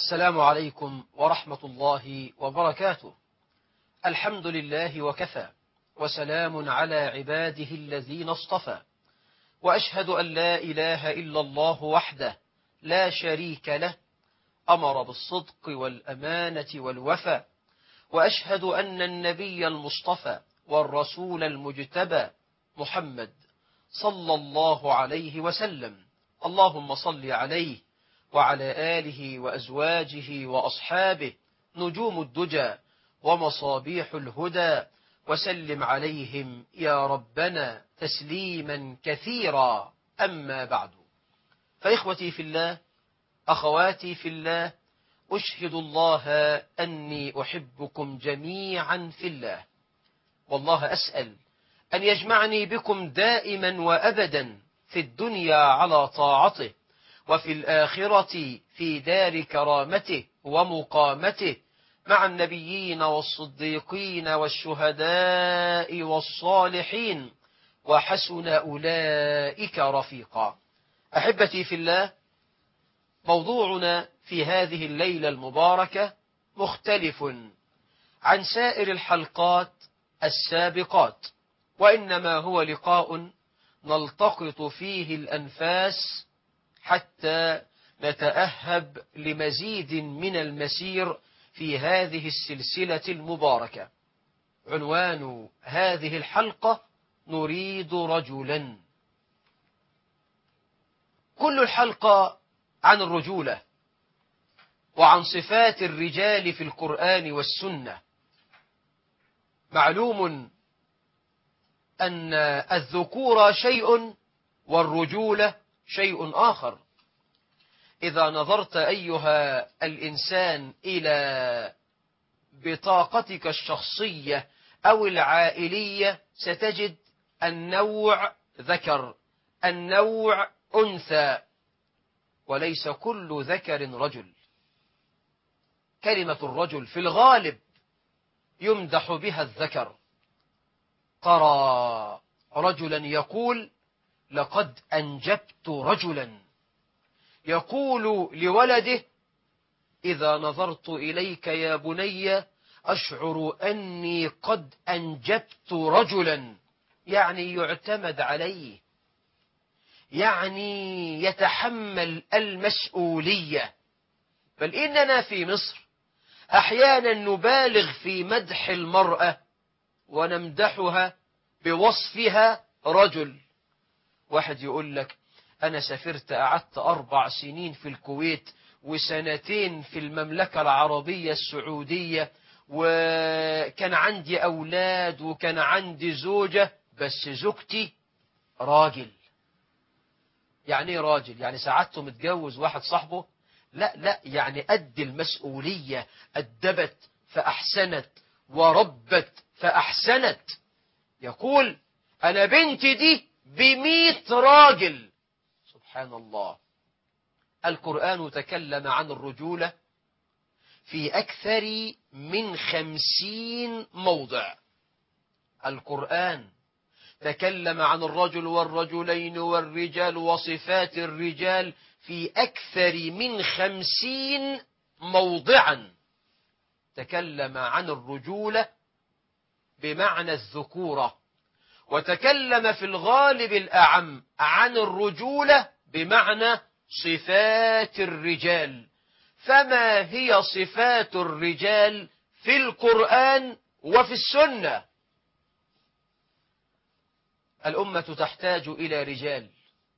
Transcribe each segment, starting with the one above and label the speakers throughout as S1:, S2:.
S1: السلام عليكم ورحمة الله وبركاته. الحمد لله وكفى، وسلام على عباده الذين اصطفى، وأشهد أن لا إله إلا الله وحده لا شريك له، أمر بالصدق والأمانة والوفى، وأشهد أن النبي المصطفى والرسول المجتبى محمد صلى الله عليه وسلم، اللهم صل عليه وعلى آله وأزواجه وأصحابه نجوم الدجى ومصابيح الهدى، وسلم عليهم يا ربنا تسليما كثيرا. أما بعد، فإخوتي في الله، أخواتي في الله، أشهد الله أني أحبكم جميعا في الله، والله أسأل أن يجمعني بكم دائما وأبدا في الدنيا على طاعته، وفي الآخرة في دار كرامته ومقامته مع النبيين والصديقين والشهداء والصالحين، وحسن أولئك رفيقا. أحبتي في الله، موضوعنا في هذه الليلة المباركة مختلف عن سائر الحلقات السابقات، وإنما هو لقاء نلتقط فيه الأنفاس حتى نتأهب لمزيد من المسير في هذه السلسلة المباركة. عنوان هذه الحلقة: نريد رجلا. كل الحلقة عن الرجولة وعن صفات الرجال في القرآن والسنة. معلوم أن الذكور شيء والرجولة شيء آخر. إذا نظرت أيها الإنسان إلى بطاقتك الشخصية أو العائلية ستجد النوع ذكر، النوع أنثى، وليس كل ذكر رجل. كلمة الرجل في الغالب يمدح بها الذكر. ترى رجلا يقول: لقد أنجبت رجلا. يقول لولده: إذا نظرت إليك يا بني أشعر أني قد أنجبت رجلا، يعني يعتمد عليه، يعني يتحمل المسؤولية. بل إننا في مصر أحيانا نبالغ في مدح المرأة ونمدحها بوصفها رجل. واحد يقول لك: أنا سافرت قعدت 4 سنين في الكويت و2 في المملكة العربية السعودية، وكان عندي أولاد وكان عندي زوجة، بس زوجتي راجل. يعني ايه راجل؟ يعني ساعدته متجوز واحد صاحبه؟ لا، يعني قد المسؤولية، أدبت فأحسنت وربت فأحسنت. يقول: أنا بنتي دي ب100 راجل. سبحان الله. القرآن تكلم عن الرجولة في أكثر من 50 موضع. القرآن تكلم عن الرجل والرجلين والرجال وصفات الرجال في أكثر من 50 موضعا. تكلم عن الرجولة بمعنى الذكورة، وتكلم في الغالب الأعم عن الرجولة بمعنى صفات الرجال. فما هي صفات الرجال في القرآن وفي السنة؟ الأمة تحتاج إلى رجال.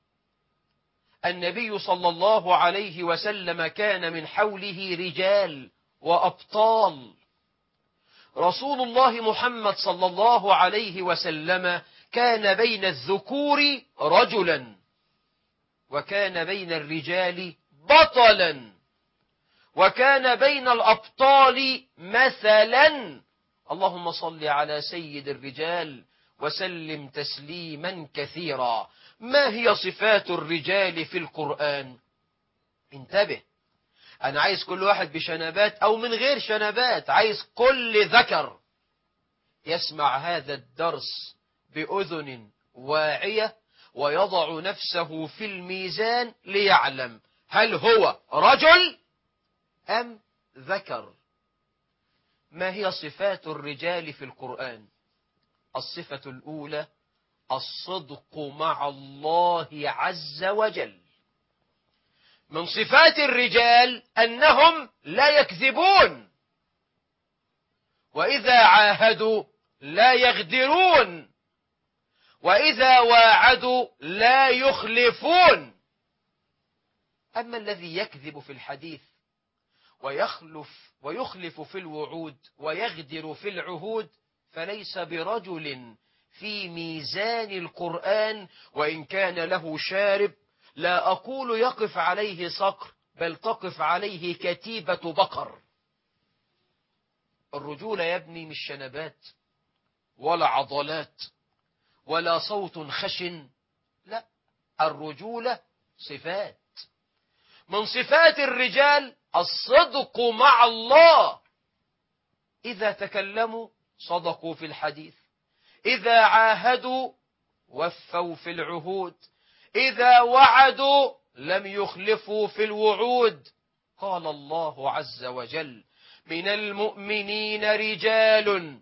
S1: النبي صلى الله عليه وسلم كان من حوله رجال وأبطال. رسول الله محمد صلى الله عليه وسلم كان بين الذكور رجلا، وكان بين الرجال بطلا، وكان بين الأبطال مثلا. اللهم صل على سيد الرجال وسلم تسليما كثيرا. ما هي صفات الرجال في القرآن؟ انتبه، أنا عايز كل واحد بشنبات أو من غير شنبات، عايز كل ذكر يسمع هذا الدرس بأذن واعية ويضع نفسه في الميزان ليعلم: هل هو رجل أم ذكر. ما هي صفات الرجال في القرآن؟ الصفة الأولى الصدق مع الله عز وجل. من صفات الرجال أنهم لا يكذبون، وإذا عاهدوا لا يغدرون، وإذا واعدوا لا يخلفون. أما الذي يكذب في الحديث ويخلف في الوعود ويغدر في العهود فليس برجل في ميزان القرآن، وإن كان له شارب لا أقول يقف عليه صقر، بل تقف عليه كتيبة بقر. الرجولة يا ابني مش شنبات ولا عضلات ولا صوت خشن، لا، الرجولة صفات. من صفات الرجال الصدق مع الله. إذا تكلموا صدقوا في الحديث، إذا عاهدوا وفوا في العهود، إذا وعدوا لم يخلفوا في الوعود. قال الله عز وجل: من المؤمنين رجال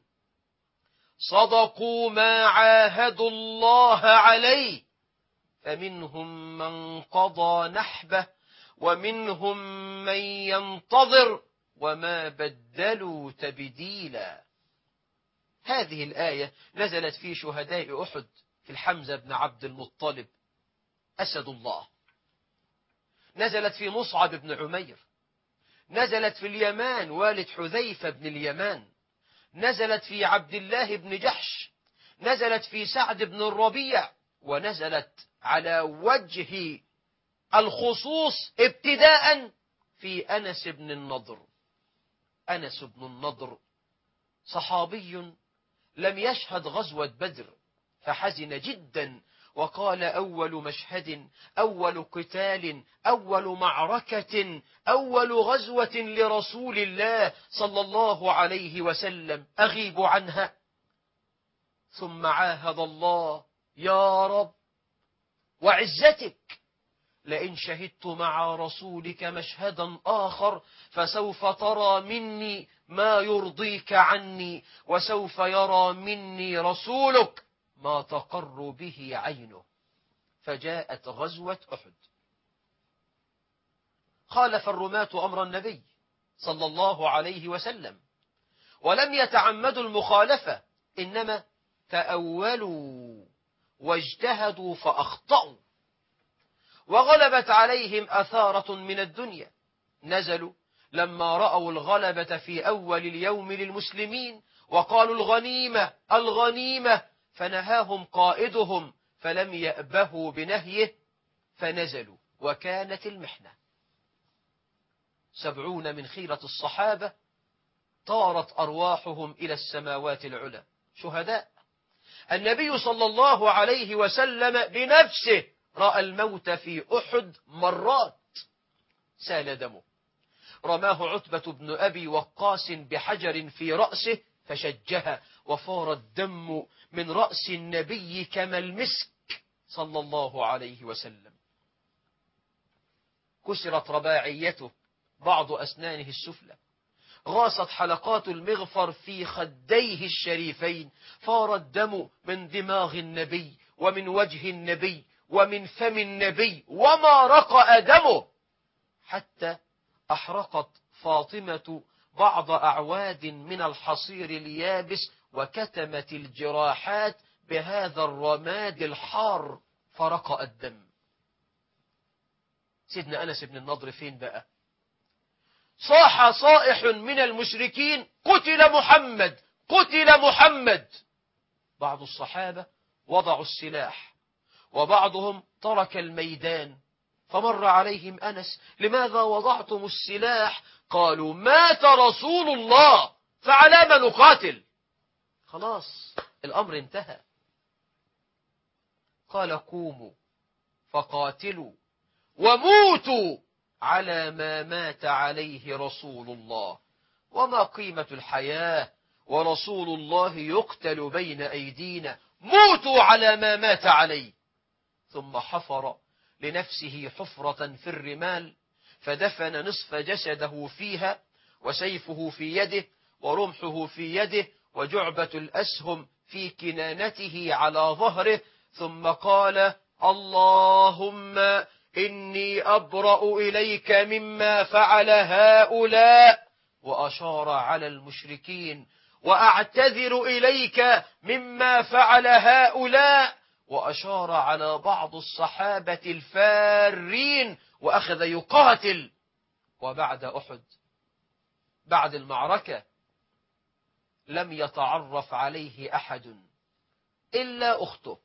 S1: صدقوا ما عاهدوا الله عليه فمنهم من قضى نحبه ومنهم من ينتظر وما بدلوا تبديلا. هذه الآية نزلت في شهداء أحد، في الحمزة بن عبد المطلب أسد الله، نزلت في مصعب بن عمير، نزلت في اليمان والد حذيفة بن اليمان، نزلت في عبد الله بن جحش، نزلت في سعد بن الربيع، ونزلت على وجه الخصوص ابتداء في أنس بن النضر. أنس بن النضر صحابي لم يشهد غزوة بدر فحزن جدا وقال: أول مشهد، أول قتال، أول معركة، أول غزوة لرسول الله صلى الله عليه وسلم أغيب عنها. ثم عاهد الله: يا رب وعزتك لئن شهدت مع رسولك مشهدا آخر فسوف ترى مني ما يرضيك عني، وسوف يرى مني رسولك ما تقر به عينه. فجاءت غزوة أحد. خالف الرماة أمر النبي صلى الله عليه وسلم، ولم يتعمدوا المخالفة، إنما تأولوا واجتهدوا فأخطأوا، وغلبت عليهم أثارة من الدنيا. نزلوا لما رأوا الغلبة في أول اليوم للمسلمين وقالوا: الغنيمة الغنيمة، فنهاهم قائدهم فلم يأبهوا بنهيه فنزلوا، وكانت المحنة. 70 من خيرة الصحابة طارت أرواحهم إلى السماوات العلى شهداء. النبي صلى الله عليه وسلم بنفسه رأى الموت في أحد مرات، سال دمه. رماه عتبة بن أبي وقاص بحجر في رأسه فشجها، وفار الدم من رأس النبي كما المسك صلى الله عليه وسلم. كسرت رباعيته، بعض أسنانه السفلى، غاصت حلقات المغفر في خديه الشريفين، فار الدم من دماغ النبي ومن وجه النبي ومن فم النبي، وما رقأ دمه، حتى أحرقت فاطمة بعض أعواد من الحصير اليابس وكتمت الجراحات بهذا الرماد الحار فرقأ الدم. سيدنا أنس بن النضر فين بقى؟ صاح صائح من المشركين: قتل محمد، قتل محمد. بعض الصحابة وضعوا السلاح وبعضهم ترك الميدان، فمر عليهم أنس: لماذا وضعتم السلاح؟ قالوا: مات رسول الله فعلى ما نقاتل. خلاص الأمر انتهى. قال: قوموا فقاتلوا وموتوا على ما مات عليه رسول الله. وما قيمة الحياة ورسول الله يقتل بين أيدينا؟ موتوا على ما مات عليه. ثم حفر لنفسه حفرة في الرمال فدفن نصف جسده فيها، وسيفه في يده، ورمحه في يده، وجعبة الأسهم في كنانته على ظهره، ثم قال: اللهم إني أبرأ إليك مما فعل هؤلاء، وأشار على المشركين، وأعتذر إليك مما فعل هؤلاء، وأشار على بعض الصحابة الفارين، وأخذ يقاتل. وبعد أحد، بعد المعركة، لم يتعرف عليه أحد إلا أخته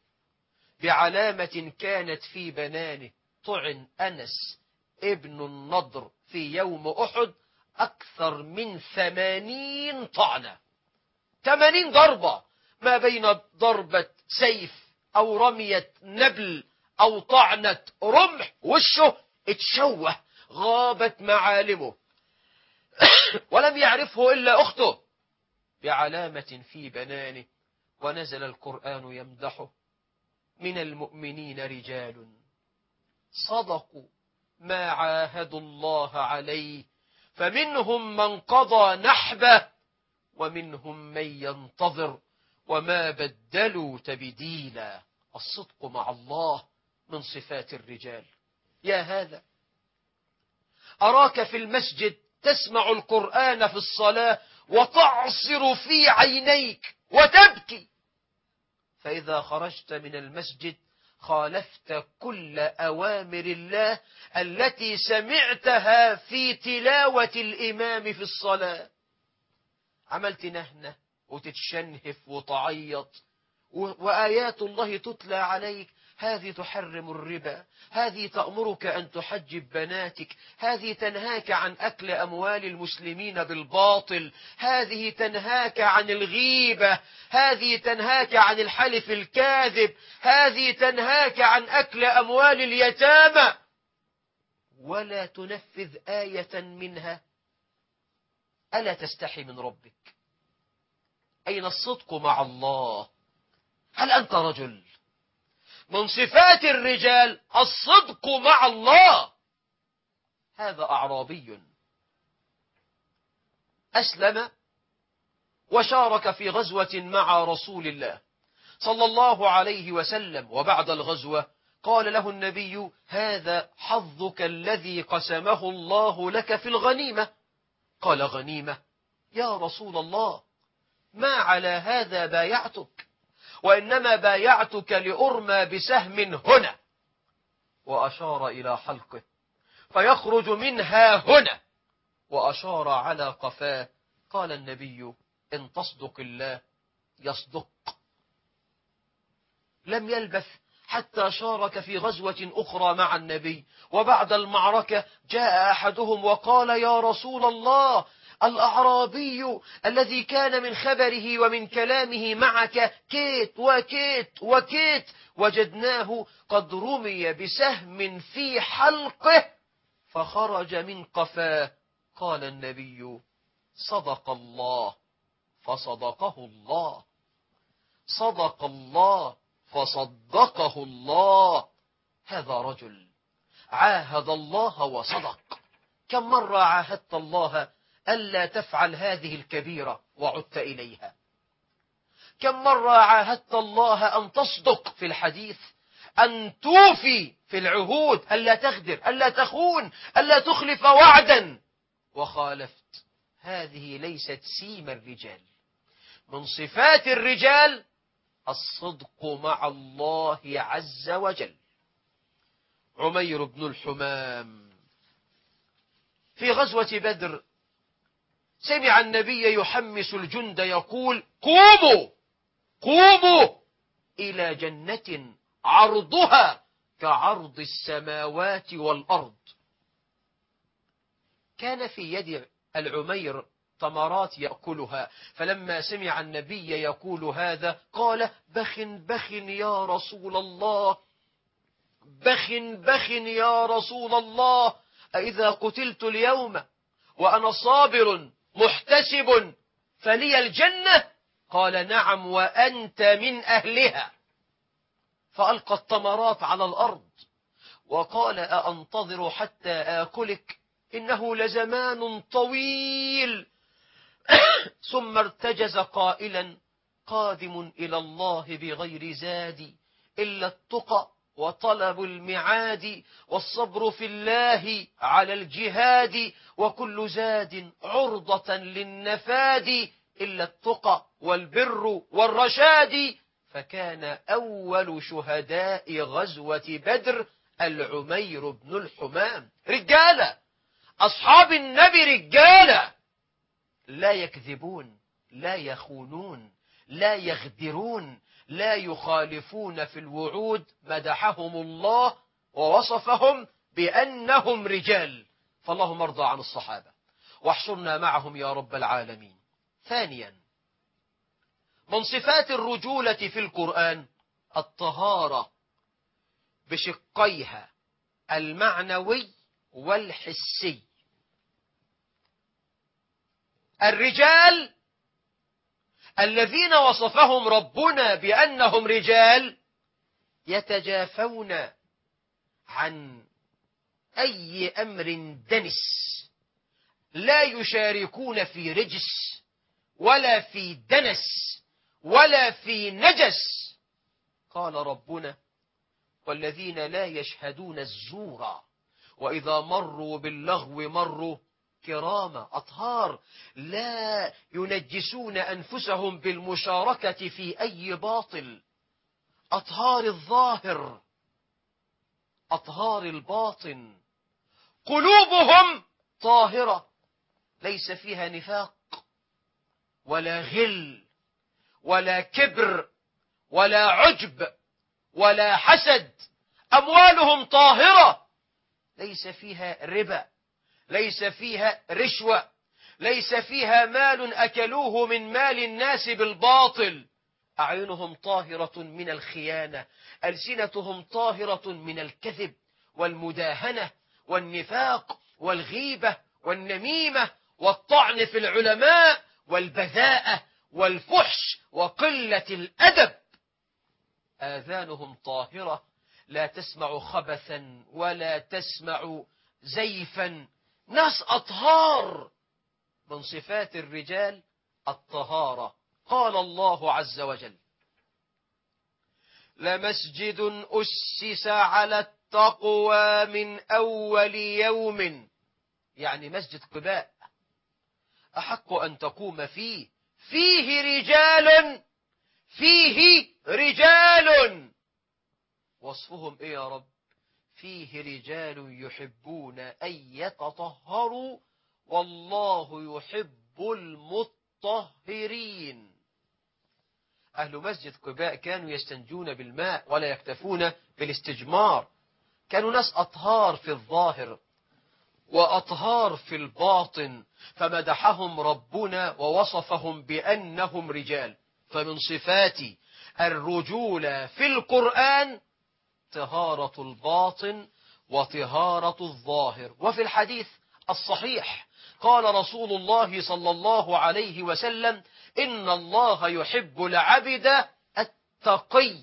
S1: بعلامة كانت في بنانه. طعن أنس ابن النضر في يوم أحد أكثر من 80 طعنة، 80 ضربة، ما بين ضربة سيف أو رمية نبل أو طعنة رمح، وشه اتشوه، غابت معالمه ولم يعرفه إلا أخته بعلامة في بنانه. ونزل القرآن يمدحه: من المؤمنين رجال صدقوا ما عاهدوا الله عليه، فمنهم من قضى نحبه، ومنهم من ينتظر، وما بدلوا تبديلا. الصدق مع الله من صفات الرجال. يا هذا، أراك في المسجد تسمع القرآن في الصلاة وتعصر في عينيك وتبكي، فإذا خرجت من المسجد خالفت كل أوامر الله التي سمعتها في تلاوة الإمام في الصلاة. عملت نهنة وتتشنهف وتعيط، وآيات الله تتلى عليك: هذه تحرم الربا، هذه تأمرك أن تحجب بناتك، هذه تنهاك عن أكل أموال المسلمين بالباطل، هذه تنهاك عن الغيبة، هذه تنهاك عن الحلف الكاذب، هذه تنهاك عن أكل أموال اليتامى، ولا تنفذ آية منها. ألا تستحي من ربك؟ أين الصدق مع الله؟ هل أنت رجل؟ من صفات الرجال الصدق مع الله. هذا أعرابي أسلم وشارك في غزوة مع رسول الله صلى الله عليه وسلم، وبعد الغزوة قال له النبي: هذا حظك الذي قسمه الله لك في الغنيمة. قال: غنيمة يا رسول الله؟ ما على هذا بايعتك، وإنما بايعتك لأرمى بسهم هنا، وأشار إلى حلقه، فيخرج منها هنا، وأشار على قفاه. قال النبي: إن تصدق الله يصدق. لم يلبث حتى شارك في غزوة أخرى مع النبي، وبعد المعركة جاء أحدهم وقال: يا رسول الله، الأعرابي الذي كان من خبره ومن كلامه معك كيت وكيت وكيت، وجدناه قد رمي بسهم في حلقه فخرج من قفاه. قال النبي: صدق الله فصدقه الله، صدق الله فصدقه الله. هذا رجل عاهد الله وصدق. كم مرة عاهدت الله ألا تفعل هذه الكبيرة وعدت إليها؟ كم مرة عاهدت الله أن تصدق في الحديث، أن توفي في العهود، ألا تغدر، ألا تخون، ألا تخلف وعدا، وخالفت. هذه ليست سيم الرجال. من صفات الرجال الصدق مع الله عز وجل. عمير بن الحمام في غزوة بدر سمع النبي يحمس الجند يقول: قوموا قوموا إلى جنة عرضها كعرض السماوات والأرض. كان في يد العمير تمرات يأكلها، فلما سمع النبي يقول هذا قال: بخ بخ يا رسول الله، بخ بخ يا رسول الله، أإذا قتلت اليوم وأنا صابر محتسب فلي الجنة؟ قال: نعم وأنت من أهلها. فألقى التمرات على الأرض وقال: أأنتظر حتى آكلك؟ إنه لزمان طويل. ثم ارتجز قائلا: قادم إلى الله بغير زاد إلا التقى وطلب المعاد والصبر في الله على الجهاد وكل زاد عرضة للنفاد إلا التقى والبر والرشاد. فكان أول شهداء غزوة بدر العمير بن الحمام. رجالة، أصحاب النبي رجالة، لا يكذبون، لا يخونون، لا يغدرون، لا يخالفون في الوعود. مدحهم الله ووصفهم بأنهم رجال. فاللهم ارضى عن الصحابة واحشرنا معهم يا رب العالمين. ثانيا، من صفات الرجولة في القرآن الطهارة بشقيها المعنوي والحسي. الرجال الذين وصفهم ربنا بأنهم رجال يتجافون عن أي أمر دنس، لا يشاركون في رجس ولا في دنس ولا في نجس. قال ربنا: والذين لا يشهدون الزور وإذا مروا باللغو مروا كراما. أطهار، لا ينجسون أنفسهم بالمشاركة في أي باطل. أطهار الظاهر، أطهار الباطن. قلوبهم طاهرة، ليس فيها نفاق ولا غل ولا كبر ولا عجب ولا حسد. أموالهم طاهرة، ليس فيها ربا، ليس فيها رشوة، ليس فيها مال أكلوه من مال الناس بالباطل. أعينهم طاهرة من الخيانة، ألسنتهم طاهرة من الكذب والمداهنة والنفاق والغيبة والنميمة والطعن في العلماء والبذاءة والفحش وقلة الأدب. آذانهم طاهرة، لا تسمع خبثا ولا تسمع زيفا. ناس أطهار. من صفات الرجال الطهارة. قال الله عز وجل: لمسجد أسس على التقوى من أول يوم، يعني مسجد قباء، أحق أن تقوم فيه، فيه رجال، فيه رجال. وصفهم إيه يا رب؟ فيه رجال يحبون أن يتطهروا والله يحب المطهرين. أهل مسجد قباء كانوا يستنجون بالماء ولا يكتفون بالاستجمار. كانوا ناس أطهار في الظاهر وأطهار في الباطن، فمدحهم ربنا ووصفهم بأنهم رجال. فمن صفات الرجولة في القرآن طهارة الباطن وطهارة الظاهر. وفي الحديث الصحيح قال رسول الله صلى الله عليه وسلم: إن الله يحب العبد التقي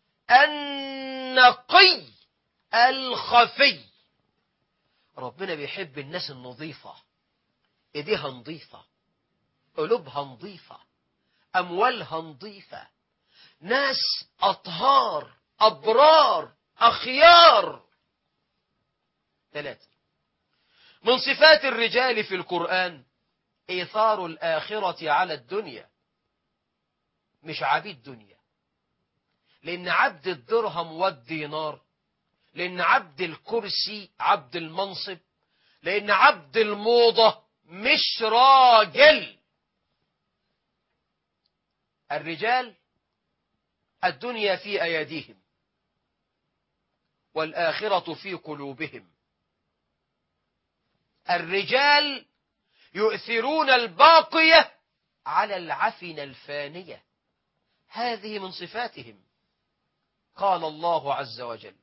S1: النقي الخفي. ربنا بيحب الناس النظيفة، ايديها نظيفة، قلوبها نظيفة، أموالها نظيفة، ناس أطهار أبرار أخيار. 3. من صفات الرجال في القرآن إيثار الآخرة على الدنيا. مش عبيد دنيا، لأن عبد الدرهم والدينار، لأن عبد الكرسي عبد المنصب، لأن عبد الموضة مش راجل. الرجال الدنيا في أيديهم والآخرة في قلوبهم. الرجال يؤثرون الباقية على العفن الفانية. هذه من صفاتهم. قال الله عز وجل: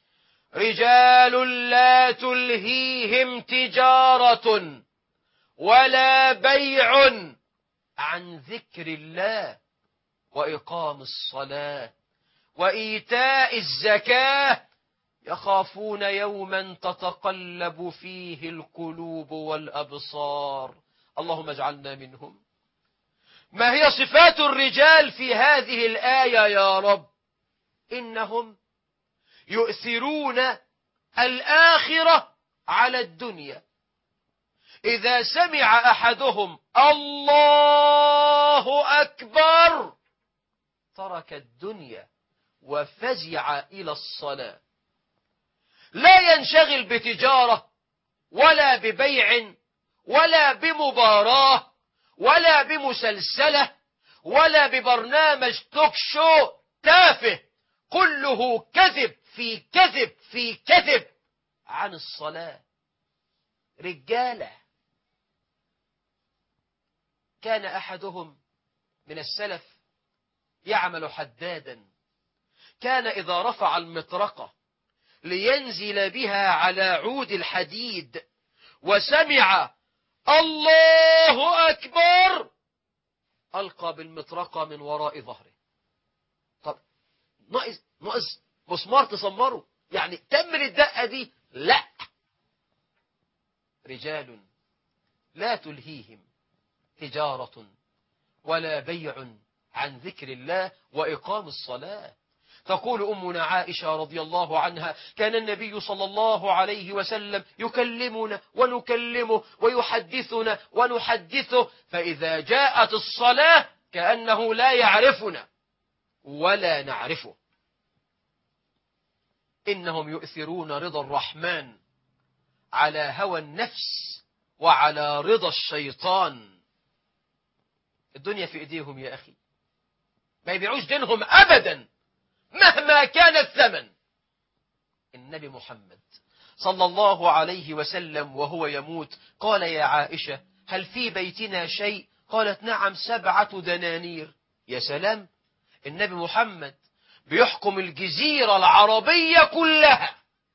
S1: رجال لا تلهيهم تجارة ولا بيع عن ذكر الله وإقام الصلاة وإيتاء الزكاة يخافون يوما تتقلب فيه القلوب والأبصار. اللهم اجعلنا منهم. ما هي صفات الرجال في هذه الآية يا رب؟ إنهم يؤثرون الآخرة على الدنيا. إذا سمع أحدهم الله أكبر ترك الدنيا وفزع إلى الصلاة. لا ينشغل بتجارة ولا ببيع ولا بمباراة ولا بمسلسلة ولا ببرنامج توك شو تافه كله كذب في كذب في كذب عن الصلاة. رجالة. كان أحدهم من السلف يعمل حدادا، كان إذا رفع المطرقة لينزل بها على عود الحديد وسمع الله أكبر ألقى بالمطرقة من وراء ظهره. طب ناقص مسمار تصمره؟ يعني تم الدقة دي؟ لا. رجال لا تلهيهم تجارة ولا بيع عن ذكر الله وإقام الصلاة. تقول أمنا عائشة رضي الله عنها: كان النبي صلى الله عليه وسلم يكلمنا ونكلمه ويحدثنا ونحدثه، فإذا جاءت الصلاة كأنه لا يعرفنا ولا نعرفه. إنهم يؤثرون رضا الرحمن على هوى النفس وعلى رضا الشيطان. الدنيا في إيديهم يا أخي، ما يبيعوش دينهم أبدا مهما كان الثمن. النبي محمد صلى الله عليه وسلم وهو يموت قال: يا عائشة هل في بيتنا شيء؟ قالت: نعم 7 دنانير. يا سلام، النبي محمد بيحكم الجزيرة العربية كلها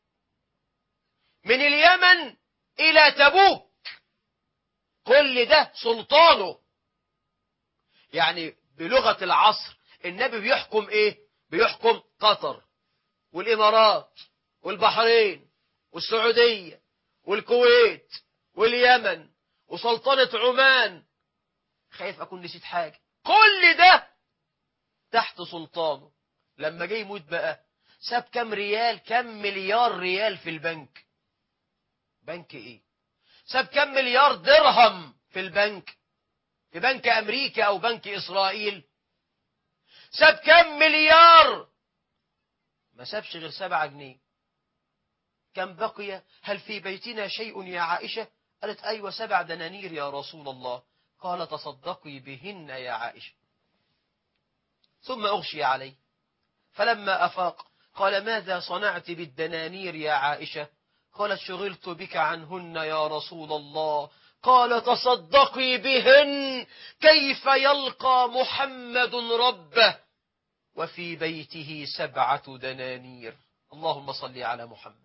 S1: من اليمن إلى تبوك، كل ده سلطانه. يعني بلغة العصر النبي بيحكم إيه؟ بيحكم قطر والإمارات والبحرين والسعودية والكويت واليمن وسلطنة عمان. خايف أكون نسيت حاجة. كل ده تحت سلطانه. لما جاي يموت بقى ساب كم ريال، كم مليار ريال في البنك. بنك إيه؟ ساب كم مليار درهم في البنك، في بنك أمريكا أو بنك إسرائيل. ساب كم مليار؟ ما سابش غير 7 جنيه. كم بقي؟ هل في بيتنا شيء يا عائشة؟ قالت: أيوة 7 دنانير يا رسول الله. قال: تصدقي بهن يا عائشة. ثم أغشي عليه، فلما أفاق قال: ماذا صنعت بالدنانير يا عائشة؟ قالت: شغلت بك عنهن يا رسول الله. قال: تصدقي بهن، كيف يلقى محمد ربه وفي بيته 7 دنانير؟ اللهم صل على محمد.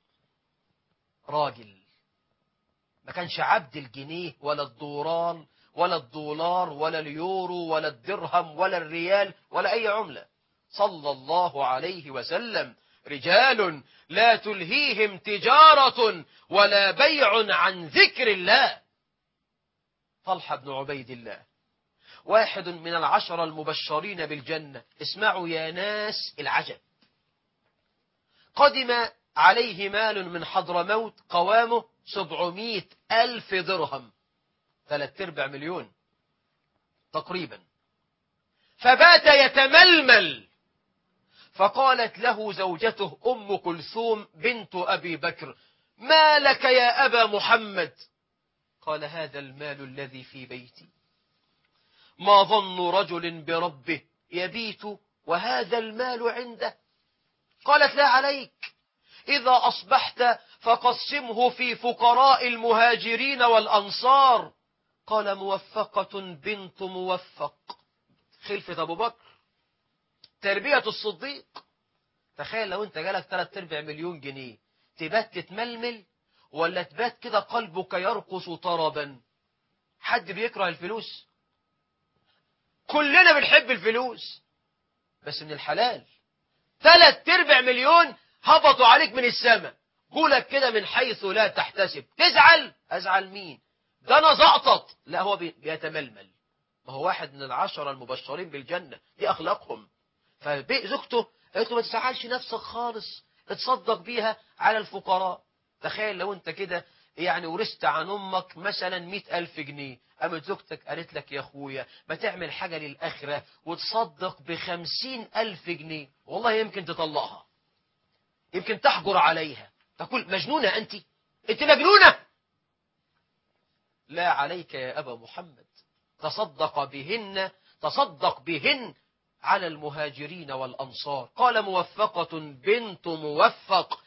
S1: راجل ما كانش عبد الجنيه ولا الدوران ولا الدولار ولا اليورو ولا الدرهم ولا الريال ولا أي عملة، صلى الله عليه وسلم. رجال لا تلهيهم تجارة ولا بيع عن ذكر الله. طلحة بن عبيد الله واحد من 10 المبشرين بالجنة. اسمعوا يا ناس العجب. قدم عليه مال من حضرموت قوامه 700,000 درهم، 3/4 مليون تقريبا. فبات يتململ، فقالت له زوجته أم كلثوم بنت أبي بكر: ما لك يا أبا محمد؟ قال: هذا المال الذي في بيتي، ما ظن رجل بربه يبيت وهذا المال عنده؟ قالت: لا عليك، إذا أصبحت فقسمه في فقراء المهاجرين والأنصار. قال: موفقة بنت موفق، خلفة أبو بكر، تربية الصديق. تخيل لو انت جالك 3/4 مليون جنيه، تبات تتململ ولا تبات كده قلبك يرقص طربا؟ حد بيكره الفلوس؟ كلنا بنحب الفلوس، بس من الحلال. 3/4 مليون هبطوا عليك من السماء، قولك كده من حيث لا تحتسب، تزعل؟ أزعل مين؟ ده أنا زقطط. لا، هو بيتململ. ما هو واحد من العشرة المبشرين بالجنة، دي أخلاقهم. فزوجته قالت له ما تزعلش نفسك خالص، اتصدق بيها على الفقراء. تخيل لو انت كده يعني ورثت عن امك مثلا 100,000 جنيه، قامت زوجتك قالت لك يا اخويا ما تعمل حاجة للآخرة وتصدق ب50,000 جنيه، والله يمكن تطلقها، يمكن تحجر عليها، تقول مجنونة أنت مجنونة. لا عليك يا أبا محمد، تصدق بهن على المهاجرين والأنصار. قال موفقة بنت موفق،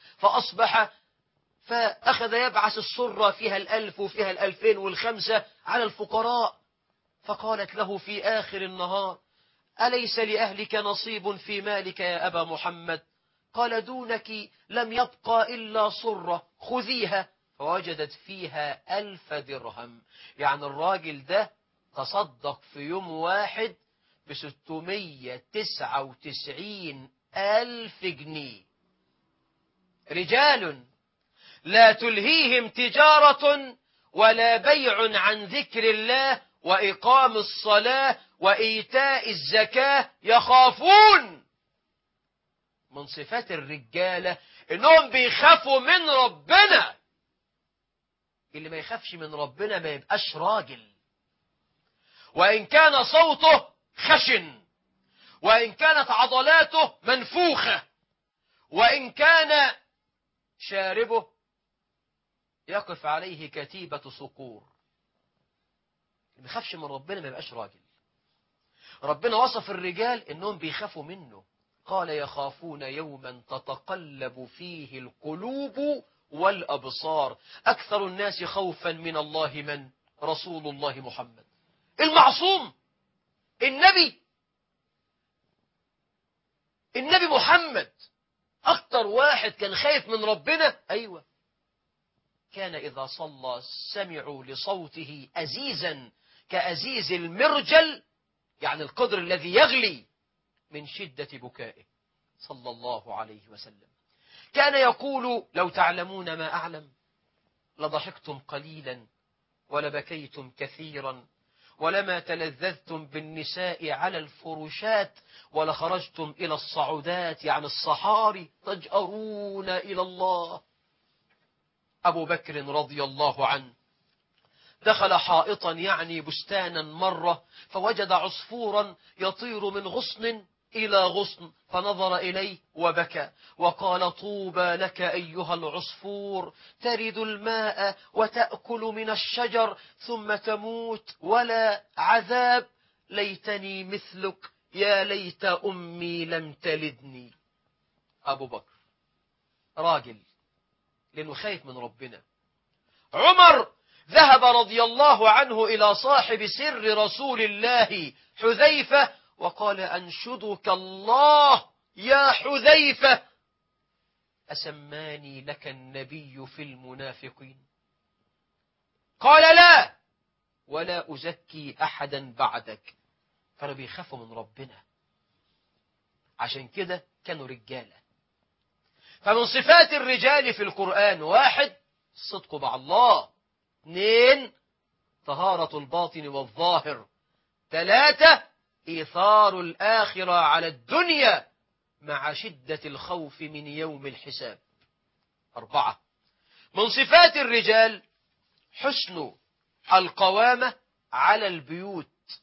S1: فأخذ يبعث الصرة فيها 1,000 وفيها 2,000 و5 على الفقراء. فقالت له في آخر النهار أليس لأهلك نصيب في مالك يا أبا محمد؟ قال دونك لم يبقى إلا صرة، خذيها. فوجدت فيها 1,000 درهم. يعني الراجل ده تصدق في يوم واحد ب699,000 جنيه. رجال لا تلهيهم تجارة ولا بيع عن ذكر الله وإقام الصلاة وإيتاء الزكاة يخافون. من صفات الرجالة إنهم بيخافوا من ربنا. اللي ما يخافش من ربنا ما يبقاش راجل، وإن كان صوته خشن، وإن كانت عضلاته منفوخة، وإن كان شاربه يقف عليه كتيبة صقور. اللي ما يخافش من ربنا ما يبقاش راجل. ربنا وصف الرجال إنهم بيخافوا منه، قال يخافون يوما تتقلب فيه القلوب والأبصار. أكثر الناس خوفا من الله من؟ رسول الله محمد المعصوم، النبي محمد. أكثر واحد كان خايف من ربنا. أيوة، كان إذا صلى سمعوا لصوته أزيزا كأزيز المرجل، يعني القدر الذي يغلي من شدة بكائه صلى الله عليه وسلم. كان يقول لو تعلمون ما أعلم لضحكتم قليلا ولبكيتم كثيرا ولما تلذذتم بالنساء على الفرشات ولخرجتم إلى الصعودات، يعني الصحاري، تجأرون إلى الله. أبو بكر رضي الله عنه دخل حائطا يعني بستانا مرة، فوجد عصفورا يطير من غصن إلى غصن، فنظر إليه وبكى وقال طوبى لك أيها العصفور، ترد الماء وتأكل من الشجر ثم تموت ولا عذاب، ليتني مثلك يا ليت أمي لم تلدني. أبو بكر راجل لأنه خايف من ربنا. عمر ذهب رضي الله عنه إلى صاحب سر رسول الله حذيفة وقال أنشدك الله يا حذيفة أسماني لك النبي في المنافقين؟ قال لا ولا أزكي أحدا بعدك. كانوا بيخافوا من ربنا، عشان كده كانوا رجالة. فمن صفات الرجال في القرآن: 1 الصدق مع الله، 2 طهارة الباطن والظاهر، 3 إيثار الآخرة على الدنيا مع شدة الخوف من يوم الحساب، 4 من صفات الرجال حسن القوامة على البيوت.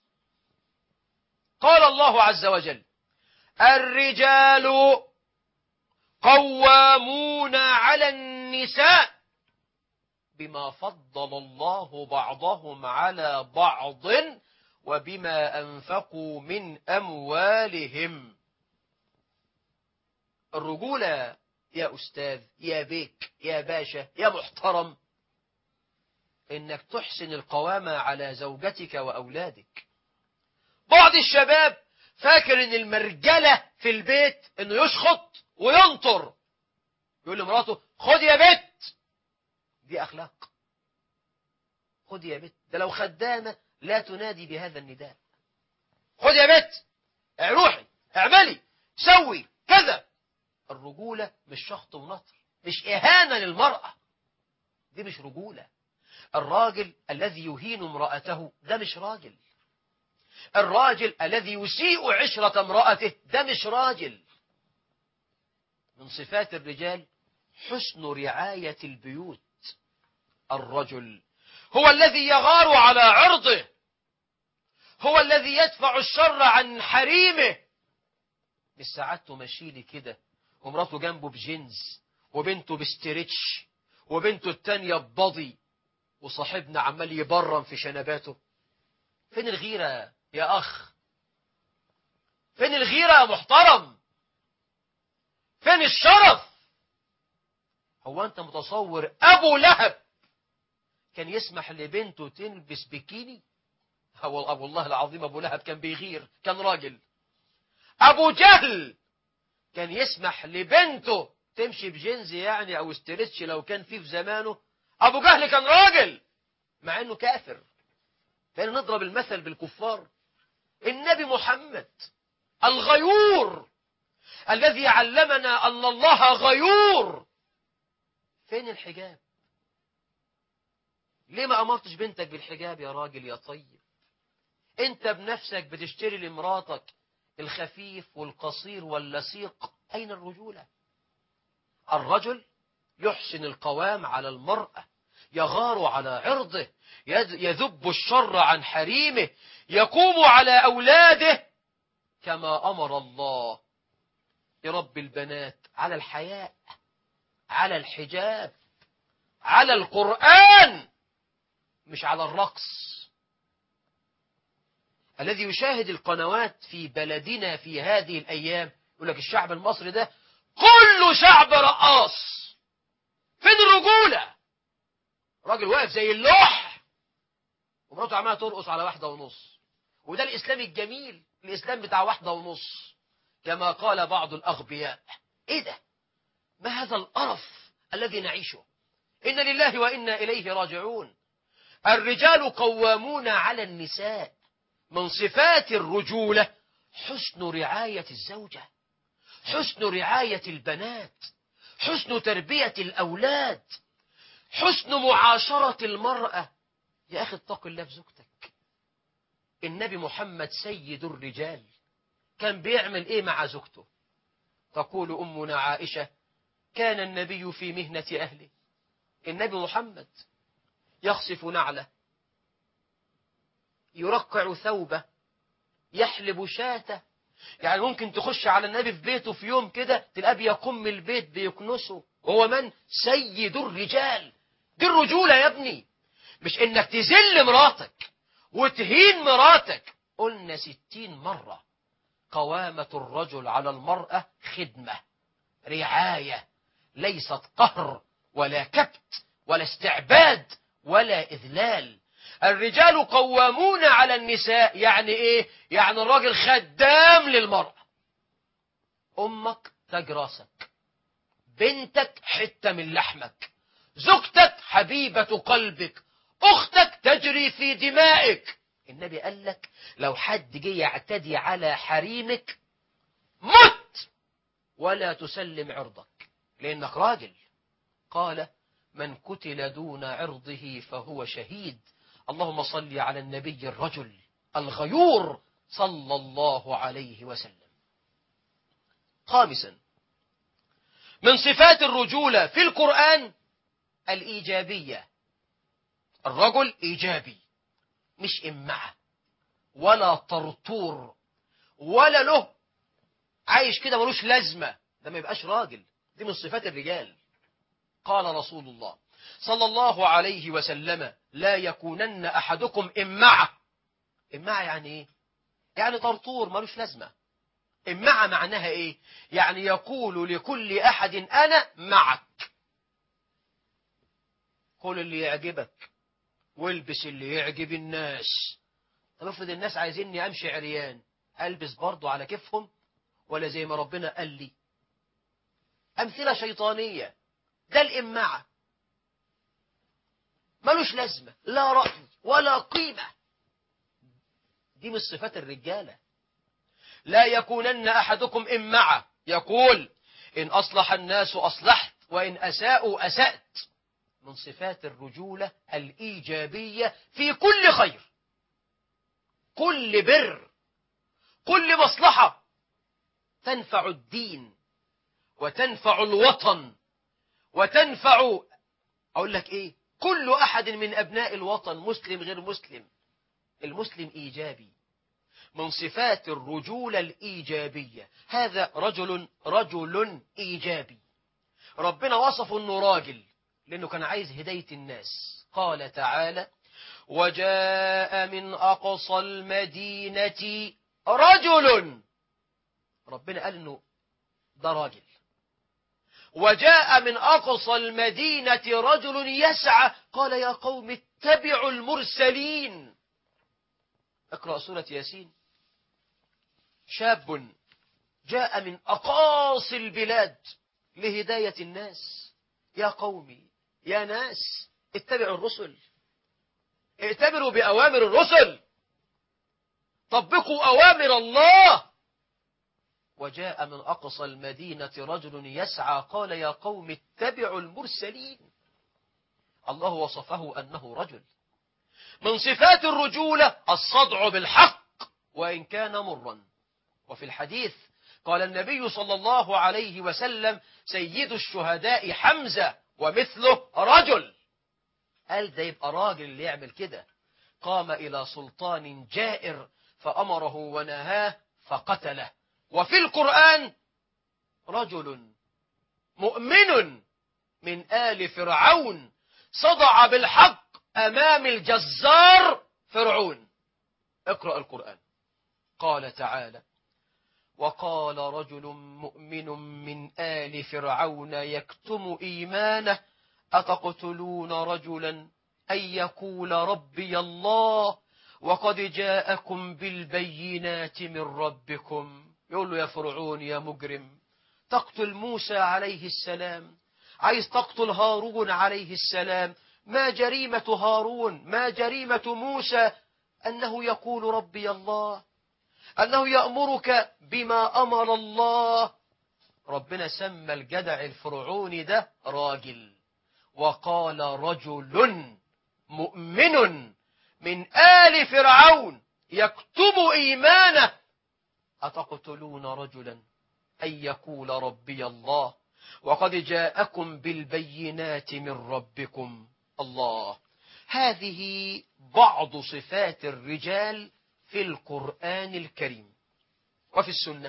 S1: قال الله عز وجل: الرجال قوامون على النساء بما فضل الله بعضهم على بعض وبما أنفقوا من أموالهم. الرجولة يا أستاذ، يا بيك، يا باشا، يا محترم، إنك تحسن القوامة على زوجتك وأولادك. بعض الشباب فاكر إن المرجلة في البيت إنه يشخط وينطر، يقول لمراته خد يا بت. دي أخلاق؟ خد يا بت، ده لو خدامة لا تنادي بهذا النداء. خد يا بت، روحي اعملي سوي كذا. الرجولة مش شخط ونطر، مش إهانة للمرأة، دي مش رجولة. الراجل الذي يهين امرأته ده مش راجل. الراجل الذي يسيء عشرة امرأته ده مش راجل. من صفات الرجال حسن رعاية البيوت. الرجل هو الذي يغار على عرضه، هو الذي يدفع الشر عن حريمه. مش ساعات تمشي لي كده ومراته جنبه بجينز وبنته بستريتش وبنته التانية ببضي وصاحبنا عمال يبرم في شنباته. فين الغيرة يا أخ؟ فين الغيرة يا محترم؟ فين الشرف؟ هو أنت متصور أبو لهب كان يسمح لبنته تلبس بيكيني؟ هو أبو الله العظيم أبو لهب كان بيغير، كان راجل. أبو جهل كان يسمح لبنته تمشي بجينز يعني أو استريتش لو كان فيه في زمانه. أبو جهل كان راجل مع أنه كافر. فإن نضرب المثل بالكفار، النبي محمد الغيور الذي علمنا أن الله غيور. فين الحجاب؟ ليه ما أمرتش بنتك بالحجاب يا راجل يا طيب؟ أنت بنفسك بتشتري لمراتك الخفيف والقصير واللصيق. أين الرجولة؟ الرجل يحسن القوام على المرأة، يغار على عرضه، يذب الشر عن حريمه، يقوم على أولاده كما أمر الله. يربي البنات على الحياء، على الحجاب، على القرآن، مش على الرقص. الذي يشاهد القنوات في بلدنا في هذه الأيام يقول لك الشعب المصري ده كله شعب رقاص. فين الرجولة؟ راجل واقف زي اللوح ومراته عمالة ترقص على 1.5. وده الإسلام الجميل، الإسلام بتاع 1.5 كما قال بعض الأغبياء. إيه ده؟ ما هذا القرف الذي نعيشه؟ إن لله وإنا إليه راجعون. الرجال قوامون على النساء. من صفات الرجولة حسن رعاية الزوجة، حسن رعاية البنات، حسن تربية الأولاد، حسن معاشرة المرأة. يا أخي اتق الله في زوجتك. النبي محمد سيد الرجال كان بيعمل إيه مع زوجته؟ تقول أمنا عائشة كان النبي في مهنة أهله. النبي محمد يخصف نعله، يرقع ثوبه، يحلب شاته. يعني ممكن تخش على النبي في بيته في يوم كده تلاقيه بيقم البيت بيكنسه. وهو من؟ سيد الرجال. دي الرجولة يا ابني، مش انك تذل مراتك وتهين مراتك. قلنا 60 مرة قوامة الرجل على المرأة خدمة، رعاية، ليست قهر ولا كبت ولا استعباد ولا إذلال. الرجال قوامون على النساء. يعني إيه؟ يعني الراجل خدام للمرأة. أمك تاج راسك، بنتك حتة من لحمك، زوجتك حبيبة قلبك، أختك تجري في دمائك. النبي قال لك لو حد جه يعتدي على حريمك مت ولا تسلم عرضك لأنك راجل. قال من قتل دون عرضه فهو شهيد. اللهم صل على النبي الرجل الغيور صلى الله عليه وسلم. خامسا من صفات الرجولة في القرآن الإيجابية. الرجل إيجابي، مش إمعة ولا طرطور ولا له عايش كده ملوش لازمة. ده ما يبقاش راجل، دي من صفات الرجال. قال رسول الله صلى الله عليه وسلم لا يكونن أحدكم إمعة. إمعة يعني إيه؟ يعني طرطور ملوش لازمة. إمعة معناها إيه؟ يعني يقول لكل أحد أنا معك، قل اللي يعجبك والبس اللي يعجب الناس. طب افرض الناس عايزيني أمشي عريان، ألبس برضو على كيفهم ولا زي ما ربنا قال لي؟ أمثلة شيطانية. ده الإمعة ملوش لازمة، لا رأي ولا قيمة. دي من صفات الرجالة. لا يكونن أحدكم إمعة يقول إن أصلح الناس أصلحت وإن أساءوا أسأت. من صفات الرجولة الإيجابية في كل خير، كل بر، كل مصلحة تنفع الدين وتنفع الوطن وتنفع، أقول لك إيه، كل أحد من أبناء الوطن، مسلم غير مسلم. المسلم إيجابي، من صفات الرجولة الإيجابية. هذا رجل إيجابي. ربنا وصفه أنه راجل لأنه كان عايز هداية الناس. قال تعالى: وجاء من أقصى المدينة رجل. ربنا قال أنه ده راجل. وجاء من أقصى المدينة رجل يسعى قال يا قوم اتبعوا المرسلين. اقرأ سورة ياسين. شاب جاء من أقاصي البلاد لهداية الناس. يا قومي، يا ناس، اتبعوا الرسل، ائتمروا بأوامر الرسل، طبقوا أوامر الله. وجاء من أقصى المدينة رجل يسعى قال يا قوم اتبعوا المرسلين. الله وصفه أنه رجل. من صفات الرجولة الصدع بالحق وإن كان مرا. وفي الحديث قال النبي صلى الله عليه وسلم: سيد الشهداء حمزة ومثله رجل. قال ده يبقى راجل اللي يعمل كده. قام إلى سلطان جائر فأمره ونهاه فقتله. وفي القرآن رجل مؤمن من آل فرعون صدع بالحق أمام الجزار فرعون. اقرأ القرآن. قال تعالى: وقال رجل مؤمن من آل فرعون يكتم إيمانه أتقتلون رجلا أن يقول ربي الله وقد جاءكم بالبينات من ربكم. يقول له يا فرعون يا مجرم، تقتل موسى عليه السلام، عايز تقتل هارون عليه السلام. ما جريمة هارون، ما جريمة موسى أنه يقول ربي الله، أنه يأمرك بما أمر الله. ربنا سمى الجدع الفرعوني ده راجل. وقال رجل مؤمن من آل فرعون يكتم إيمانه أتقتلون رجلا أن يقول ربي الله وقد جاءكم بالبينات من ربكم. الله. هذه بعض صفات الرجال في القرآن الكريم وفي السنة.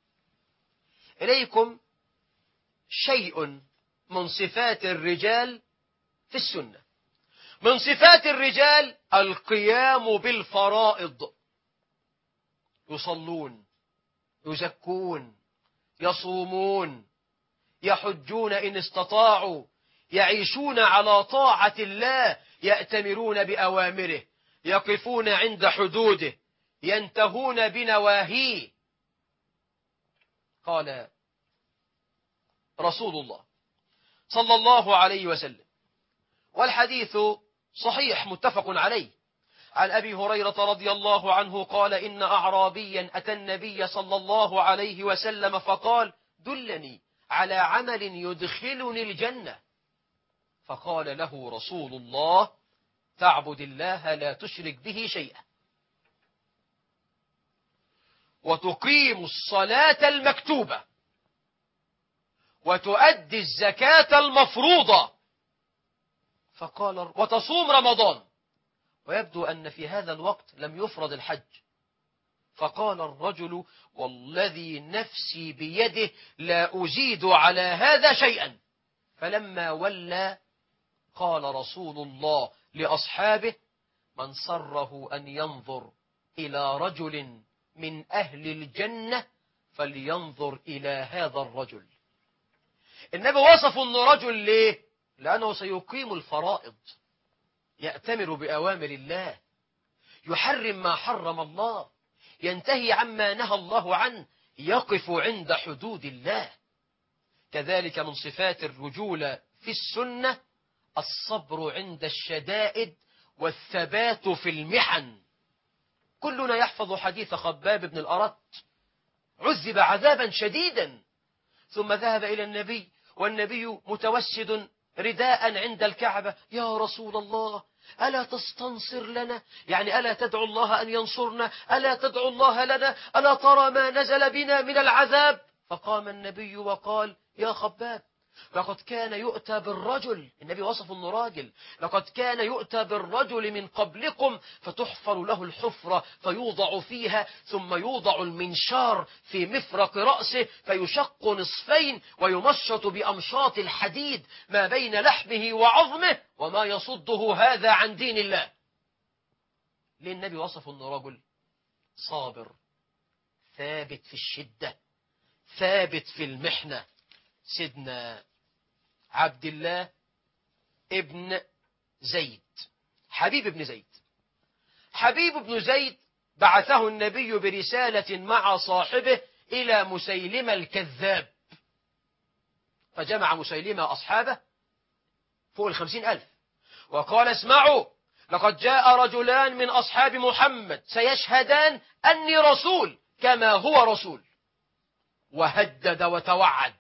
S1: إليكم شيء من صفات الرجال في السنة. من صفات الرجال القيام بالفرائض. يصلون، يزكون، يصومون، يحجون إن استطاعوا، يعيشون على طاعة الله، يأتمرون بأوامره، يقفون عند حدوده، ينتهون بنواهيه. قال رسول الله صلى الله عليه وسلم، والحديث صحيح متفق عليه، عن أبي هريرة رضي الله عنه قال إن أعرابيا أتى النبي صلى الله عليه وسلم فقال دلني على عمل يدخلني الجنة. فقال له رسول الله تعبد الله لا تشرك به شيئا وتقيم الصلاة المكتوبة وتؤدي الزكاة المفروضة. فقال وتصوم رمضان. ويبدو أن في هذا الوقت لم يفرض الحج. فقال الرجل والذي نفسي بيده لا أزيد على هذا شيئا. فلما ولى قال رسول الله لأصحابه من سره أن ينظر إلى رجل من أهل الجنة فلينظر إلى هذا الرجل. النبي وصف أنه رجل ليه؟ لأنه سيقيم الفرائض، يأتمر بأوامر الله، يحرم ما حرم الله، ينتهي عما نهى الله عنه، يقف عند حدود الله. كذلك من صفات الرجولة في السنة الصبر عند الشدائد والثبات في المحن. كلنا يحفظ حديث خباب بن الأرت، عذب عذابا شديدا ثم ذهب إلى النبي والنبي متوسد رداء عند الكعبة. يا رسول الله ألا تستنصر لنا؟ يعني ألا تدعو الله أن ينصرنا؟ ألا تدعو الله لنا؟ ألا ترى ما نزل بنا من العذاب؟ فقام النبي وقال يا خباب لقد كان يؤتى بالرجل، النبي وصف انه راجل، لقد كان يؤتى بالرجل من قبلكم فتحفر له الحفرة فيوضع فيها ثم يوضع المنشار في مفرق رأسه فيشق نصفين ويمشط بأمشاط الحديد ما بين لحمه وعظمه وما يصده هذا عن دين الله. ليه النبي وصف انه رجل صابر ثابت في الشدة ثابت في المحنة؟ سيدنا عبد الله ابن زيد، حبيب بن زيد، حبيب بن زيد بعثه النبي برسالة مع صاحبه إلى مسيلمة الكذاب، فجمع مسيلمة أصحابه فوق 50,000 وقال اسمعوا لقد جاء رجلان من أصحاب محمد سيشهدان أني رسول كما هو رسول، وهدد وتوعد.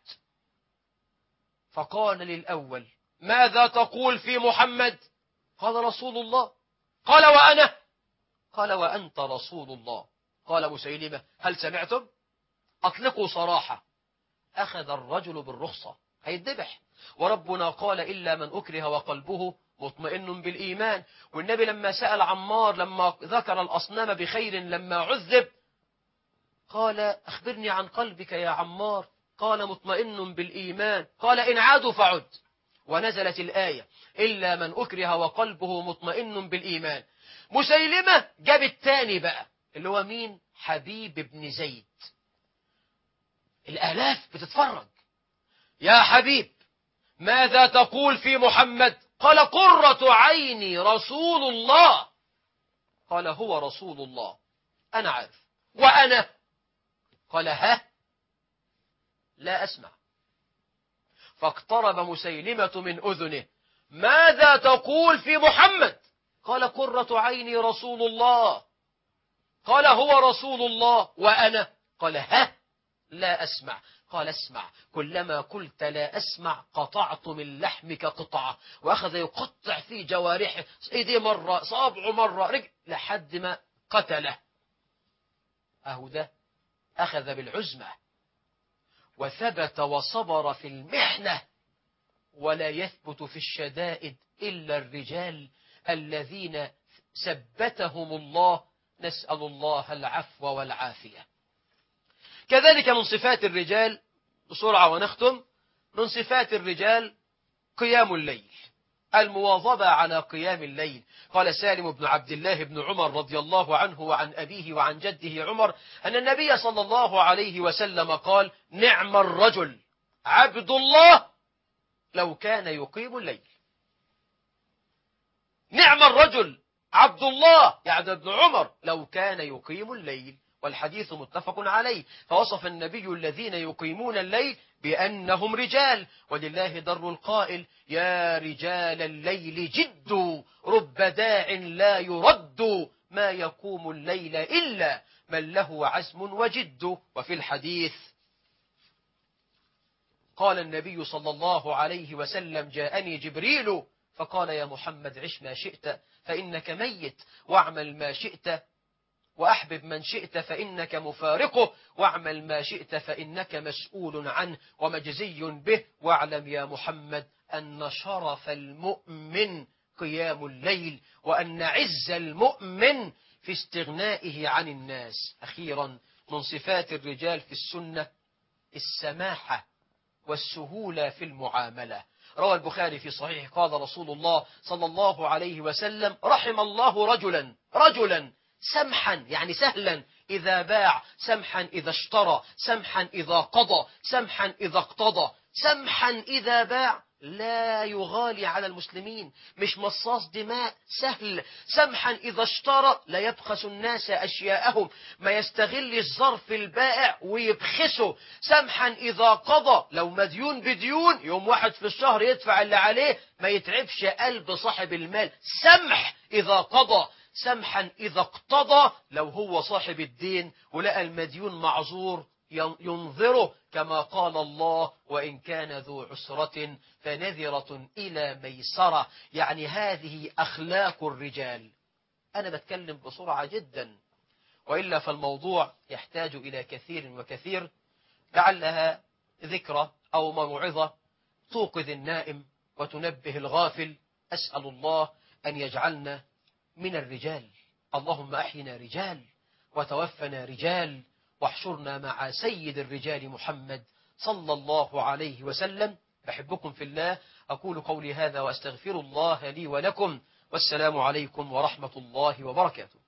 S1: فقال للأول ماذا تقول في محمد؟ قال رسول الله. قال وأنا؟ قال وأنت رسول الله. قال مسيلمة هل سمعتم؟ أطلقوا صراحة. أخذ الرجل بالرخصة هيتذبح، وربنا قال إلا من أكره وقلبه مطمئن بالإيمان. والنبي لما سأل عمار لما ذكر الأصنام بخير لما عذب قال أخبرني عن قلبك يا عمار، قال مطمئن بالإيمان، قال إن عادوا فعد. ونزلت الآية إلا من أكره وقلبه مطمئن بالإيمان. مسيلمة جاب الثاني بقى اللي هو مين؟ حبيب بن زيد. الآلاف بتتفرج. يا حبيب ماذا تقول في محمد؟ قال قرة عيني رسول الله. قال هو رسول الله أنا عارف. وأنا؟ قال ها لا أسمع. فاقترب مسيلمة من أذنه ماذا تقول في محمد؟ قال قرة عيني رسول الله. قال هو رسول الله. وأنا؟ قال ها لا أسمع. قال اسمع كلما قلت لا أسمع قطعت من لحمك قطعة. وأخذ يقطع في جوارحه إيديه مرة صابعه مرة رجل لحد ما قتله. أهو ده أخذ بالعزمة وثبت وصبر في المحنة. ولا يثبت في الشدائد إلا الرجال الذين ثبتهم الله، نسأل الله العفو والعافية. كذلك من صفات الرجال بسرعة ونختم، من صفات الرجال قيام الليل، المواظبة على قيام الليل. قال سالم بن عبد الله بن عمر رضي الله عنه وعن أبيه وعن جده عمر أن النبي صلى الله عليه وسلم قال نعم الرجل عبد الله لو كان يقيم الليل. نعم الرجل عبد الله يعني ابن عمر لو كان يقيم الليل. والحديث متفق عليه. فوصف النبي الذين يقيمون الليل بأنهم رجال، ولله در القائل يا رجال الليل جدوا رب داع لا يرد ما يقوم الليل إلا من له عزم وجد. وفي الحديث قال النبي صلى الله عليه وسلم جاءني جبريل فقال يا محمد عش ما شئت فإنك ميت، واعمل ما شئت وأحبب من شئت فإنك مفارقه، واعمل ما شئت فإنك مسؤول عنه ومجزي به، واعلم يا محمد أن شرف المؤمن قيام الليل، وأن عز المؤمن في استغنائه عن الناس. أخيرا من صفات الرجال في السنة السماحة والسهولة في المعاملة. روى البخاري في صحيح قال رسول الله صلى الله عليه وسلم رحم الله رجلا سمحا يعني سهلا إذا باع، سمحا إذا اشترى، سمحا إذا قضى، سمحا إذا اقتضى، سمحا إذا باع، لا يغالي على المسلمين، مش مصاص دماء، سهل. سمحا إذا اشترى لا يبخس الناس أشياءهم، ما يستغل الظرف البائع ويبخسه. سمحا إذا قضى، لو مديون بديون يوم واحد في الشهر يدفع اللي عليه، ما يتعبش قلب صاحب المال. سمح إذا قضى. سمحا إذا اقتضى، لو هو صاحب الدين ولقى المديون معذور ينظره كما قال الله وإن كان ذو عسرة فنذرة إلى ميسرة. يعني هذه أخلاق الرجال. أنا بتكلم بسرعة جدا، وإلا فالموضوع يحتاج إلى كثير وكثير، لعلها ذكرى أو موعظة توقظ النائم وتنبه الغافل. أسأل الله أن يجعلنا من الرجال. اللهم أحينا رجال وتوفنا رجال، واحشرنا مع سيد الرجال محمد صلى الله عليه وسلم. بحبكم في الله. أقول قولي هذا وأستغفر الله لي ولكم، والسلام عليكم ورحمة الله وبركاته.